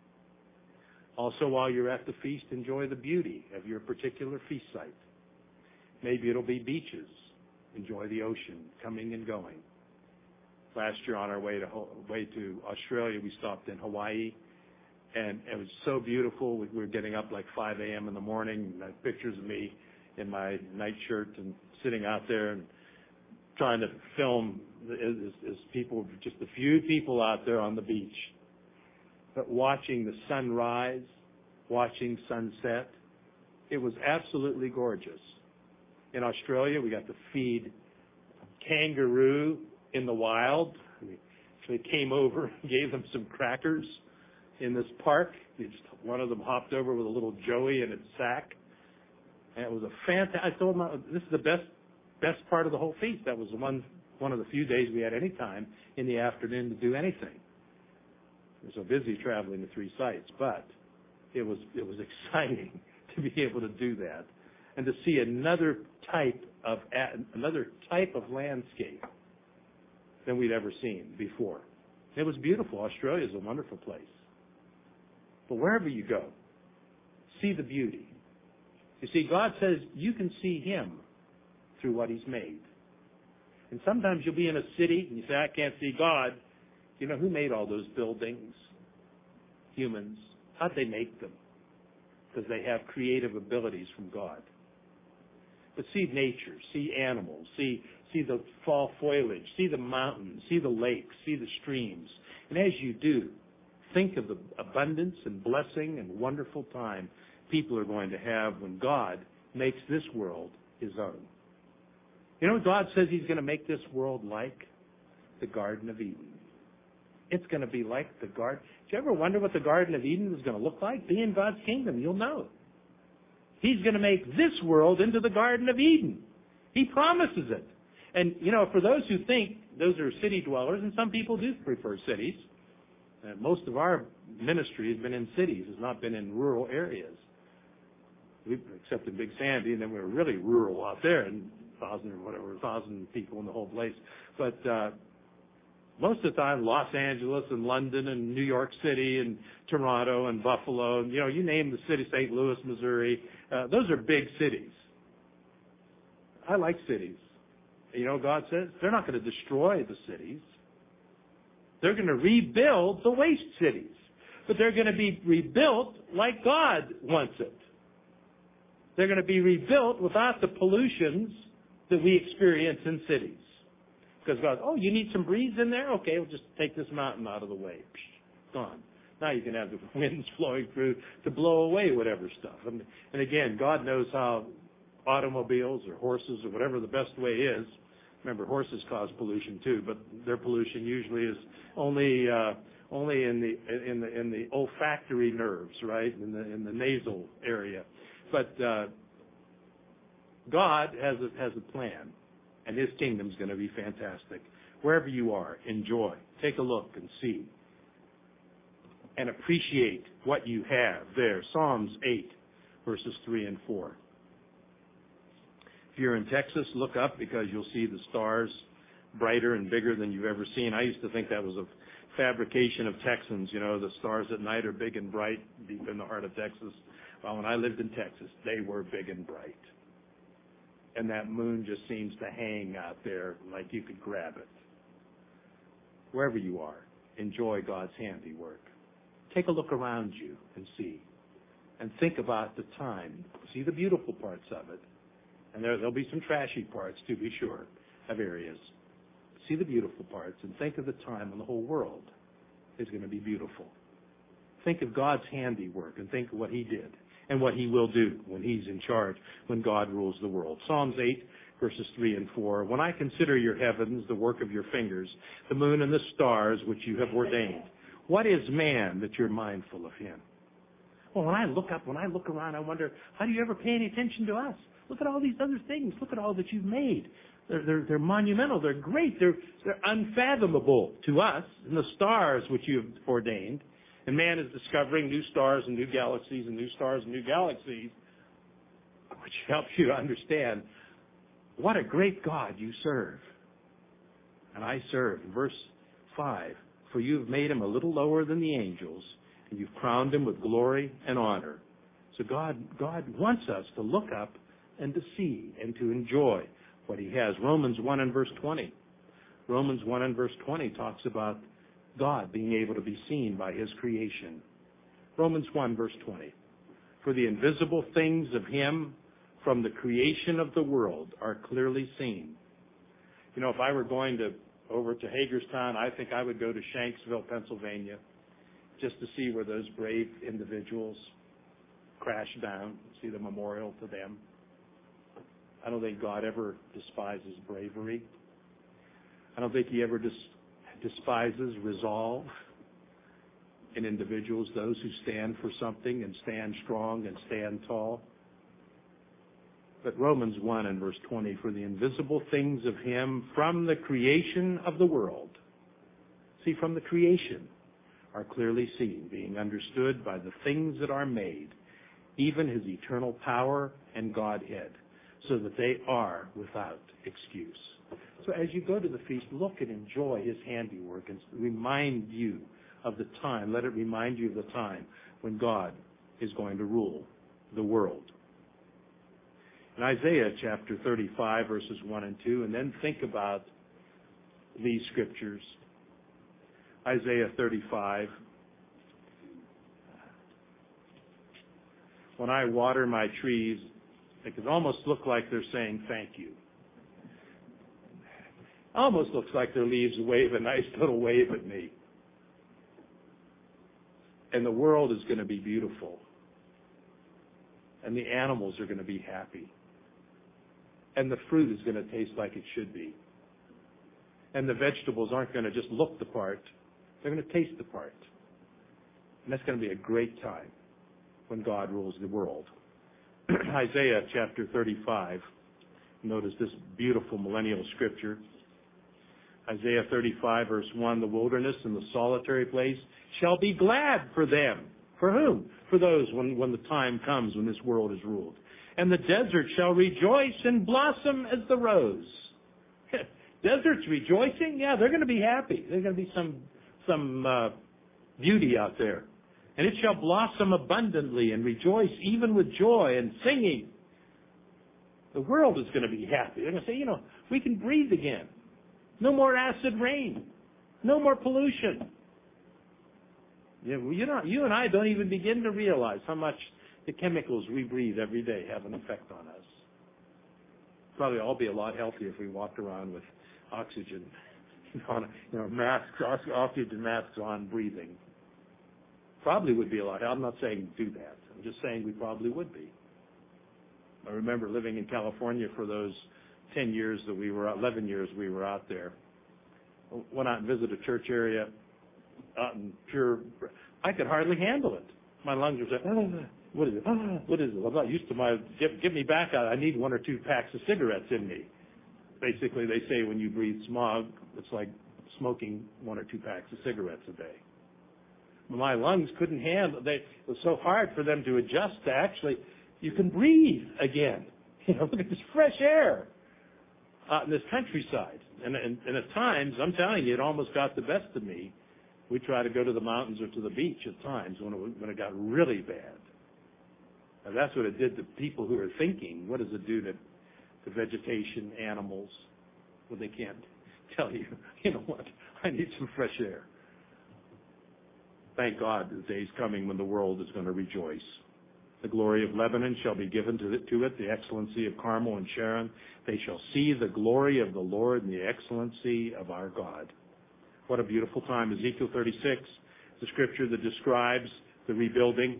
Also, while you're at the feast, enjoy the beauty of your particular feast site. Maybe it'll be beaches. Enjoy the ocean coming and going. Last year on our way to way to Australia, we stopped in Hawaii, and it was so beautiful. We were getting up like five a.m. in the morning. And I had pictures of me in my nightshirt and sitting out there and trying to film as, as people, just a few people out there on the beach, but watching the sun rise, watching sunset. It was absolutely gorgeous. In Australia, we got to feed kangaroo in the wild. We actually came over and gave them some crackers in this park. Just, one of them hopped over with a little joey in its sack. And it was a fantastic, I told them, this is the best best part of the whole feast. That was one one of the few days we had any time in the afternoon to do anything. We were so busy traveling to three sites, but it was it was exciting to be able to do that and to see another type of another type of landscape than we'd ever seen before. It was beautiful. Australia is a wonderful place. But wherever you go, see the beauty. You see, God says you can see Him through what He's made. And sometimes you'll be in a city and you say, I can't see God. You know, who made all those buildings? Humans. How'd they make them? Because they have creative abilities from God. But see nature, see animals, see see the fall foliage, see the mountains, see the lakes, see the streams. And as you do, think of the abundance and blessing and wonderful time people are going to have when God makes this world His own. You know, God says He's going to make this world like the Garden of Eden. It's going to be like the Garden. Did you ever wonder what the Garden of Eden is going to look like? Be in God's kingdom. You'll know. He's going to make this world into the Garden of Eden. He promises it. And, you know, for those who think those are city dwellers, and some people do prefer cities, uh, most of our ministry has been in cities. It's not been in rural areas. We've, except in Big Sandy, and then we were really rural out there, and thousand or whatever, thousand people in the whole place. But uh, most of the time, Los Angeles and London and New York City and Toronto and Buffalo, and, you know, you name the city, Saint Louis, Missouri, uh, those are big cities. I like cities. You know, God says they're not going to destroy the cities. They're going to rebuild the waste cities. But they're going to be rebuilt like God wants it. They're going to be rebuilt without the pollutions that we experience in cities. Because God, oh, you need some breeze in there? Okay, we'll just take this mountain out of the way. Psh, gone. Now you can have the winds flowing through to blow away whatever stuff. And, and again, God knows how automobiles or horses or whatever the best way is. Remember, horses cause pollution too, but their pollution usually is only uh, only in the in the in the olfactory nerves, right, in the in the nasal area. But uh, God has a, has a plan, and His kingdom's going to be fantastic. Wherever you are, enjoy, take a look, and see, and appreciate what you have there. Psalms eight, verses three and four. If you're in Texas, look up because you'll see the stars brighter and bigger than you've ever seen. I used to think that was a fabrication of Texans. You know, the stars at night are big and bright deep in the heart of Texas. Well, when I lived in Texas, they were big and bright. And that moon just seems to hang out there like you could grab it. Wherever you are, enjoy God's handiwork. Take a look around you and see. And think about the time. See the beautiful parts of it. And there, there'll be some trashy parts, to be sure, of areas. See the beautiful parts and think of the time when the whole world is going to be beautiful. Think of God's handiwork and think of what He did and what He will do when He's in charge, when God rules the world. Psalms eight, verses three and four. When I consider your heavens, the work of your fingers, the moon and the stars which you have ordained, what is man that you're mindful of him? Well, when I look up, when I look around, I wonder, how do you ever pay any attention to us? Look at all these other things. Look at all that you've made. They're, they're, they're monumental. They're great. They're, they're unfathomable to us. And the stars which you have ordained. And man is discovering new stars and new galaxies and new stars and new galaxies, which helps you to understand what a great God you serve. And I serve. In verse five, for you have made him a little lower than the angels, and you've crowned him with glory and honor. So God, God wants us to look up and to see and to enjoy what He has. Romans one and verse twenty. Romans one and verse twenty talks about God being able to be seen by His creation. Romans one verse twenty. For the invisible things of Him from the creation of the world are clearly seen. You know, if I were going to over to Hagerstown, I think I would go to Shanksville, Pennsylvania, just to see where those brave individuals crashed down, see the memorial to them. I don't think God ever despises bravery. I don't think He ever dis- despises resolve in individuals, those who stand for something and stand strong and stand tall. But Romans one and verse twenty, for the invisible things of Him from the creation of the world, see, from the creation, are clearly seen, being understood by the things that are made, even His eternal power and Godhead, so that they are without excuse. So as you go to the feast, look and enjoy His handiwork and remind you of the time. Let it remind you of the time when God is going to rule the world. In Isaiah chapter thirty-five, verses one and two, and then think about these scriptures. Isaiah thirty-five. When I water my trees, it can almost look like they're saying thank you. Almost looks like their leaves wave a nice little wave at me. And the world is going to be beautiful. And the animals are going to be happy. And the fruit is going to taste like it should be. And the vegetables aren't going to just look the part. They're going to taste the part. And that's going to be a great time when God rules the world. Isaiah chapter thirty-five. Notice this beautiful millennial scripture. Isaiah thirty-five, verse one, the wilderness and the solitary place shall be glad for them. For whom? For those when, when the time comes when this world is ruled. And the desert shall rejoice and blossom as the rose. Deserts rejoicing? Yeah, they're going to be happy. There's going to be some, some uh, beauty out there. And it shall blossom abundantly and rejoice even with joy and singing. The world is going to be happy. They're going to say, you know, we can breathe again. No more acid rain. No more pollution. You know, you know, you and I don't even begin to realize how much the chemicals we breathe every day have an effect on us. Probably all be a lot healthier if we walked around with oxygen on, you know, masks, oxygen masks on, breathing. Probably would be a lot. I'm not saying do that. I'm just saying we probably would be. I remember living in California for those ten years that we were, eleven years we were out there. Went out and visited a church area out in pure, I could hardly handle it. My lungs were saying, oh, what is it? Oh, what is it? I'm not used to my, give, give me back. I need one or two packs of cigarettes in me. Basically, they say when you breathe smog, it's like smoking one or two packs of cigarettes a day. My lungs couldn't handle, they, it was so hard for them to adjust to actually, you can breathe again. You know, look at this fresh air out in this countryside. And, and, and at times, I'm telling you, it almost got the best of me. We try to go to the mountains or to the beach at times when it, when it got really bad. And that's what it did to people who are thinking. What does it do to, to vegetation, animals? Well, they can't tell you, you know what, I need some fresh air. Thank God the day's coming when the world is going to rejoice. The glory of Lebanon shall be given to it, to it, the excellency of Carmel and Sharon. They shall see the glory of the Lord and the excellency of our God. What a beautiful time. Ezekiel thirty-six, the scripture that describes the rebuilding,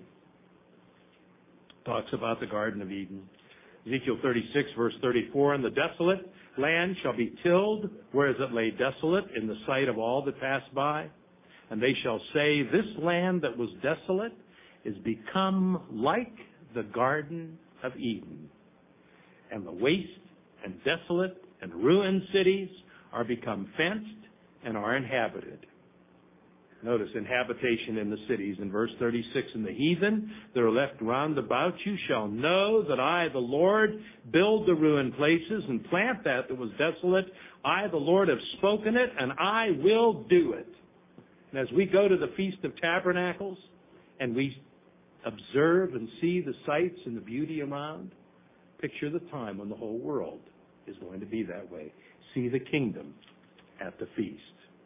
talks about the Garden of Eden. Ezekiel thirty-six, verse thirty-four, and the desolate land shall be tilled, whereas it lay desolate in the sight of all that pass by. And they shall say, this land that was desolate is become like the Garden of Eden. And the waste and desolate and ruined cities are become fenced and are inhabited. Notice inhabitation in the cities in verse thirty-six. And the heathen that are left round about you shall know that I, the Lord, build the ruined places and plant that that was desolate. I, the Lord, have spoken it, and I will do it. And as we go to the Feast of Tabernacles and we observe and see the sights and the beauty around, picture the time when the whole world is going to be that way. See the kingdom at the feast.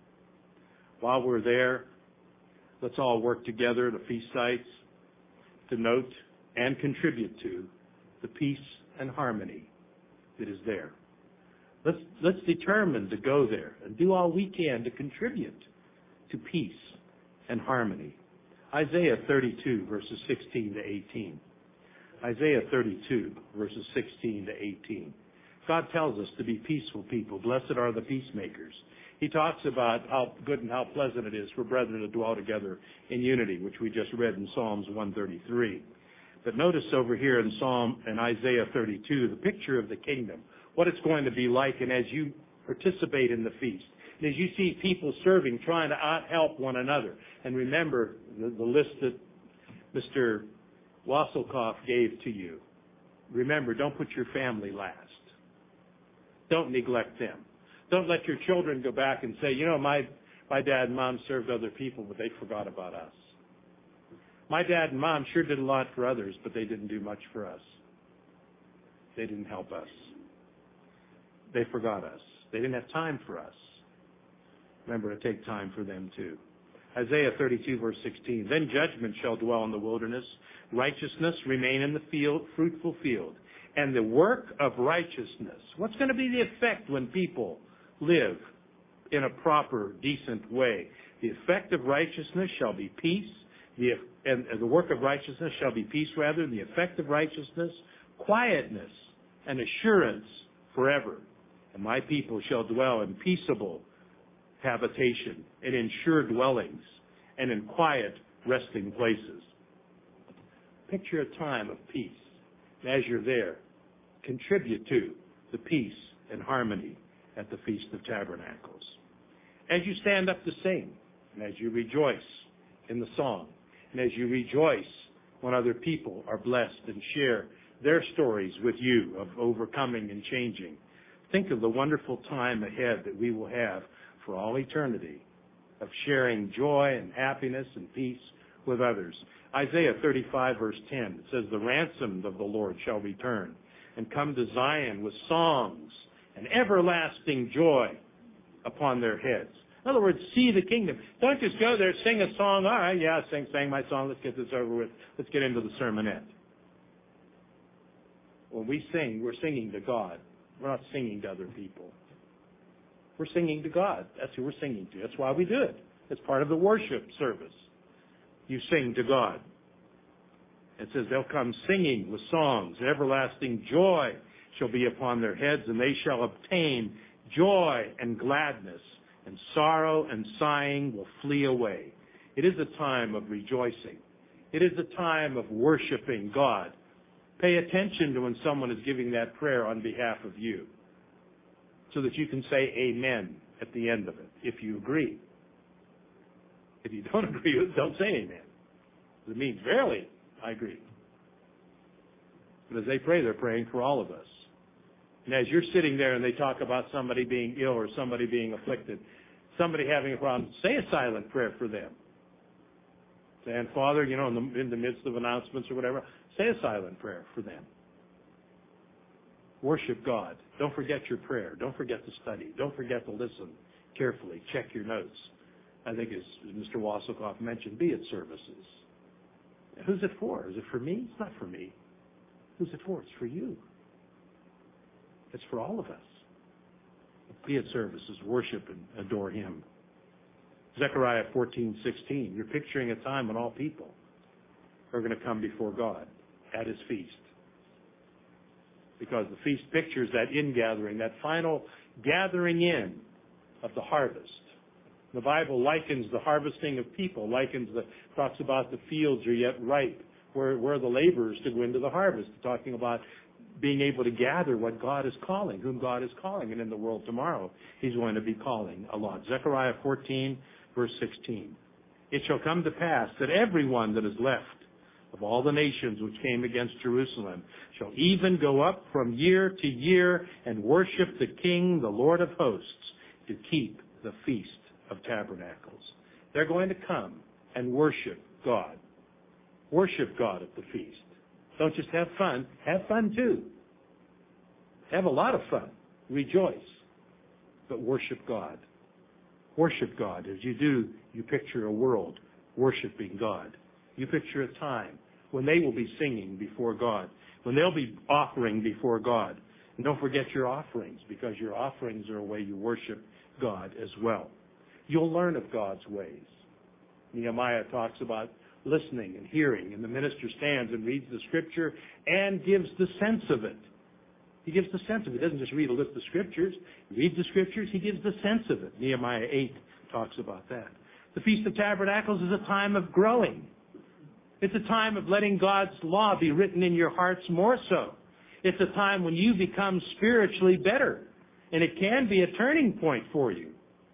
While we're there, let's all work together at the feast sites to note and contribute to the peace and harmony that is there. Let's, let's determine to go there and do all we can to contribute to peace and harmony. Isaiah thirty-two, verses sixteen to eighteen. Isaiah thirty-two, verses sixteen to eighteen. God tells us to be peaceful people. Blessed are the peacemakers. He talks about how good and how pleasant it is for brethren to dwell together in unity, which we just read in Psalms one thirty-three. But notice over here in Psalm and Isaiah thirty-two, the picture of the kingdom, what it's going to be like, and as you participate in the feast, and as you see people serving, trying to out-help one another. And remember the, the list that Mister Wasselkoff gave to you. Remember, don't put your family last. Don't neglect them. Don't let your children go back and say, you know, my, my dad and mom served other people, but they forgot about us. My dad and mom sure did a lot for others, but they didn't do much for us. They didn't help us. They forgot us. They didn't have time for us. Remember to take time for them too. Isaiah thirty-two, verse sixteen. Then judgment shall dwell in the wilderness, righteousness remain in the field, fruitful field, and the work of righteousness. What's going to be the effect when people live in a proper, decent way? The effect of righteousness shall be peace, the, and, and the work of righteousness shall be peace rather, and the effect of righteousness, quietness and assurance forever. And my people shall dwell in peaceable habitation, and in sure dwellings, and in quiet resting places. Picture a time of peace. And as you're there, contribute to the peace and harmony at the Feast of Tabernacles. As you stand up to sing, and as you rejoice in the song, and as you rejoice when other people are blessed and share their stories with you of overcoming and changing, think of the wonderful time ahead that we will have for all eternity of sharing joy and happiness and peace with others. Isaiah thirty-five, verse ten, it says, the ransomed of the Lord shall return and come to Zion with songs and everlasting joy upon their heads. In other words, see the kingdom. Don't just go there, sing a song. All right, yeah, sing, sang my song. Let's get this over with. Let's get into the sermonette. When we sing, we're singing to God. We're not singing to other people. We're singing to God. That's who we're singing to. That's why we do it. It's part of the worship service. You sing to God. It says they'll come singing with songs. Everlasting joy shall be upon their heads, and they shall obtain joy and gladness, and sorrow and sighing will flee away. It is a time of rejoicing. It is a time of worshiping God. Pay attention to when someone is giving that prayer on behalf of you, so that you can say amen at the end of it, if you agree. If you don't agree with it, don't say amen. It means, verily, I agree. But as they pray, they're praying for all of us. And as you're sitting there and they talk about somebody being ill or somebody being afflicted, somebody having a problem, say a silent prayer for them. Say, and Father, you know, in the, in the midst of announcements or whatever, say a silent prayer for them. Worship God. Don't forget your prayer. Don't forget to study. Don't forget to listen carefully. Check your notes. I think as Mister Wasselkoff mentioned, be at services. Who's it for? Is it for me? It's not for me. Who's it for? It's for you. It's for all of us. Be at services. Worship and adore Him. Zechariah fourteen sixteen. You're picturing a time when all people are going to come before God at His feast. Because the feast pictures that ingathering, that final gathering in of the harvest. The Bible likens the harvesting of people, likens the, talks about the fields are yet ripe, where, where the laborers to go into the harvest, talking about being able to gather what God is calling, whom God is calling. And in the world tomorrow, He's going to be calling a lot. Zechariah fourteen, verse sixteen. It shall come to pass that everyone that is left of all the nations which came against Jerusalem shall even go up from year to year and worship the King, the Lord of hosts, to keep the Feast of Tabernacles. They're going to come and worship God. Worship God at the feast. Don't just have fun. Have fun too. Have a lot of fun. Rejoice. But worship God. Worship God. As you do, you picture a world worshiping God. You picture a time when they will be singing before God, when they'll be offering before God. And don't forget your offerings, because your offerings are a way you worship God as well. You'll learn of God's ways. Nehemiah talks about listening and hearing, and the minister stands and reads the Scripture and gives the sense of it. He gives the sense of it. He doesn't just read a list of Scriptures. He reads the Scriptures, he gives the sense of it. Nehemiah eight talks about that. The Feast of Tabernacles is a time of growing. It's a time of letting God's law be written in your hearts more so. It's a time when you become spiritually better. And it can be a turning point for you.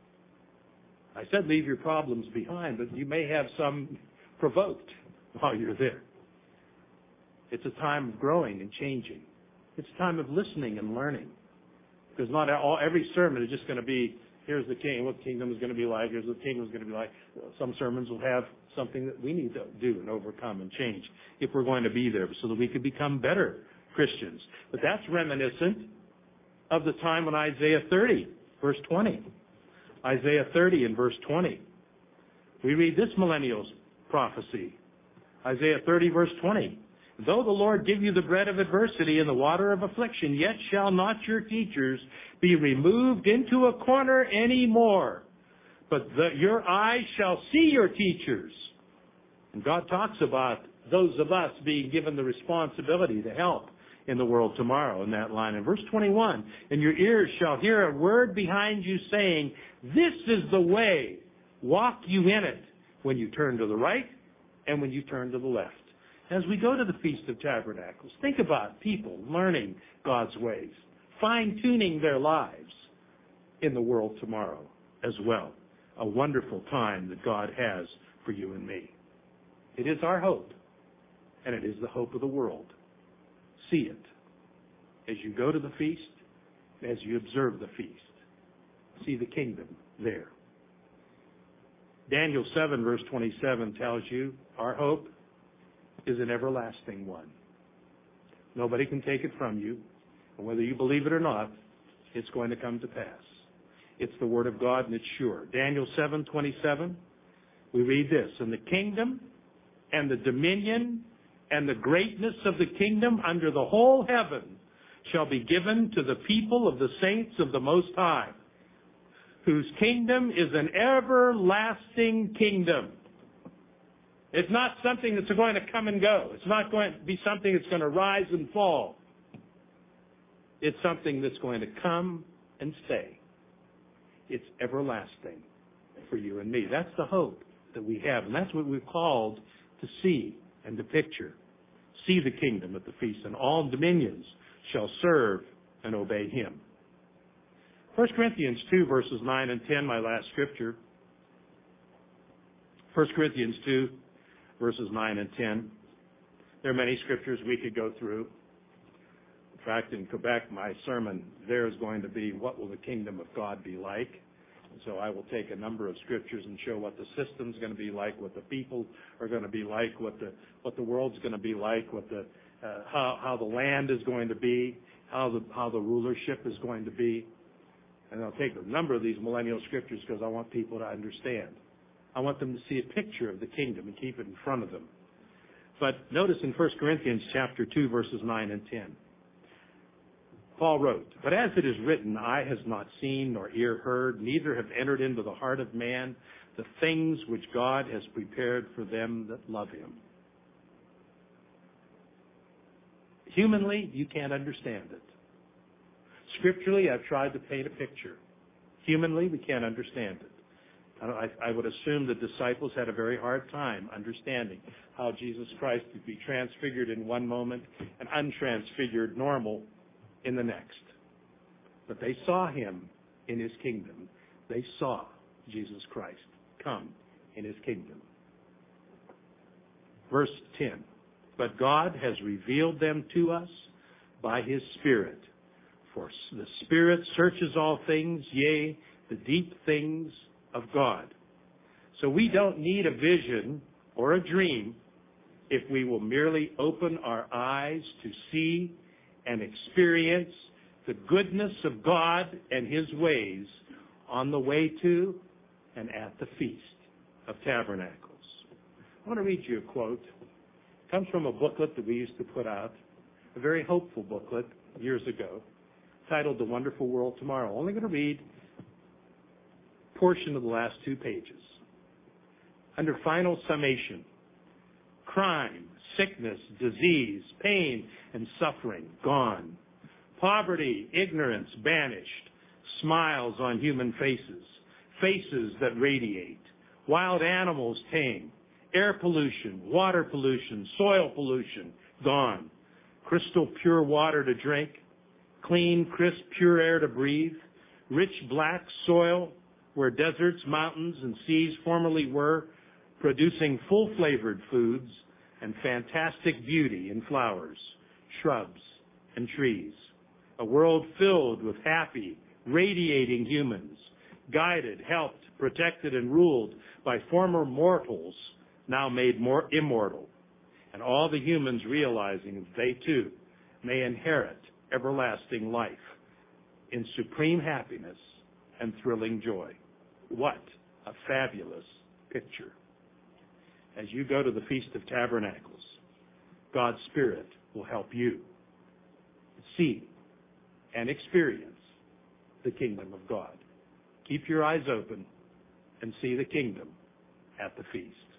I said leave your problems behind, but you may have some provoked while you're there. It's a time of growing and changing. It's a time of listening and learning. Because not all, every sermon is just going to be, here's the king, what the kingdom is going to be like, here's what the kingdom is going to be like. Some sermons will have something that we need to do and overcome and change if we're going to be there so that we can become better Christians. But that's reminiscent of the time when Isaiah thirty, verse twenty. Isaiah thirty and verse twenty. We read this millennial's prophecy. Isaiah thirty, verse twenty. Though the Lord give you the bread of adversity and the water of affliction, yet shall not your teachers be removed into a corner any more. But the, your eyes shall see your teachers. And God talks about those of us being given the responsibility to help in the world tomorrow in that line. In verse twenty-one, and your ears shall hear a word behind you saying, this is the way, walk you in it, when you turn to the right and when you turn to the left. As we go to the Feast of Tabernacles, think about people learning God's ways, fine-tuning their lives in the world tomorrow as well. A wonderful time that God has for you and me. It is our hope, and it is the hope of the world. See it as you go to the feast, as you observe the feast. See the kingdom there. Daniel seven, verse twenty-seven tells you our hope is an everlasting one. Nobody can take it from you. And whether you believe it or not, it's going to come to pass. It's the Word of God, and it's sure. Daniel seven twenty-seven, we read this, "And the kingdom and the dominion and the greatness of the kingdom under the whole heaven shall be given to the people of the saints of the Most High, whose kingdom is an everlasting kingdom." It's not something that's going to come and go. It's not going to be something that's going to rise and fall. It's something that's going to come and stay. It's everlasting for you and me. That's the hope that we have, and that's what we're called to see and to picture. See the kingdom at the feast, and all dominions shall serve and obey him. First Corinthians two, verses nine and ten, my last scripture. First Corinthians two, verses nine and ten. There are many scriptures we could go through. In fact, in Quebec, my sermon there is going to be, what will the kingdom of God be like? And so I will take a number of scriptures and show what the system's going to be like, what the people are going to be like, what the what the world's going to be like, what the uh, how how the land is going to be, how the how the rulership is going to be. And I'll take a number of these millennial scriptures because I want people to understand. I want them to see a picture of the kingdom and keep it in front of them. But notice in First Corinthians chapter two, verses nine and ten. Paul wrote, "But as it is written, eye has not seen nor ear heard, neither have entered into the heart of man the things which God has prepared for them that love him." Humanly, you can't understand it. Scripturally, I've tried to paint a picture. Humanly, we can't understand it. I, I would assume the disciples had a very hard time understanding how Jesus Christ could be transfigured in one moment and untransfigured normal in the next. But they saw him in his kingdom. They saw Jesus Christ come in his kingdom. Verse ten, "But God has revealed them to us by his Spirit. For the Spirit searches all things, yea, the deep things of God." So we don't need a vision or a dream if we will merely open our eyes to see and experience the goodness of God and his ways on the way to and at the Feast of Tabernacles. I want to read you a quote. It comes from a booklet that we used to put out, a very hopeful booklet years ago, titled The Wonderful World Tomorrow. I'm only going to read a portion of the last two pages. Under final summation, crime, sickness, disease, pain, and suffering gone. Poverty, ignorance banished. Smiles on human faces. Faces that radiate. Wild animals tame. Air pollution, water pollution, soil pollution gone. Crystal pure water to drink. Clean, crisp, pure air to breathe. Rich black soil where deserts, mountains, and seas formerly were, producing full-flavored foods and fantastic beauty in flowers, shrubs, and trees. A world filled with happy, radiating humans, guided, helped, protected, and ruled by former mortals now made more immortal. And all the humans realizing they too may inherit everlasting life in supreme happiness and thrilling joy. What a fabulous picture. As you go to the Feast of Tabernacles, God's Spirit will help you see and experience the kingdom of God. Keep your eyes open and see the kingdom at the feast.